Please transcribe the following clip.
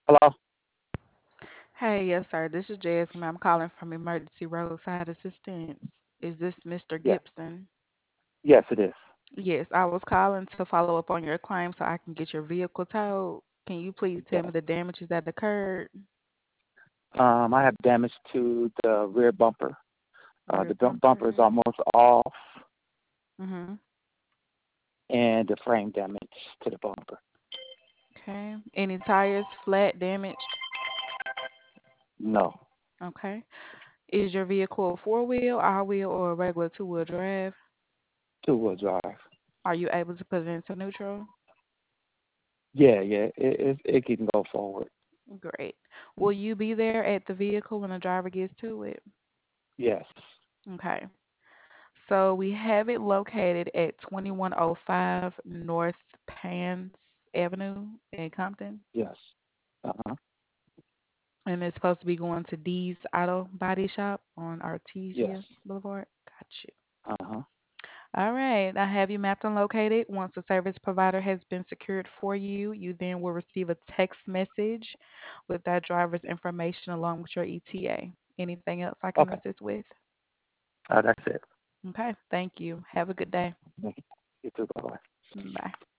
Hello? Hey, yes, sir. This is Jasmine. I'm calling from Emergency Roadside Assistance. Is this Mr. Yeah. Gibson? Yes, it is. Yes, I was calling to follow up on your claim so I can get your vehicle towed. Can you please tell Yes. me the damages that occurred? I have damage to the rear bumper. Rear The bumper is bumper. almost off, Mm-hmm. and the frame damage to the bumper. Okay. Any tires flat damaged? No, Okay. Is your vehicle a four-wheel, all-wheel, or a regular two-wheel drive? two-wheel drive. Are you able to put it into neutral? Yeah, yeah, it can go forward. Great. Will you be there at the vehicle when the driver gets to it? Yes, Okay. So we have it located at 2105 North Pans Avenue in Compton, yes. Uh-huh. and it's supposed to be going to D's Auto Body Shop on Yes. Artesia Boulevard. Got you. Uh-huh. All right, I have you mapped and located. Once the service provider has been secured for you, you then will receive a text message with that driver's information along with your ETA. Anything else I can Okay. assist with? That's it. Okay, thank you. Have a good day. Thank you. You too. Bye-bye. Bye.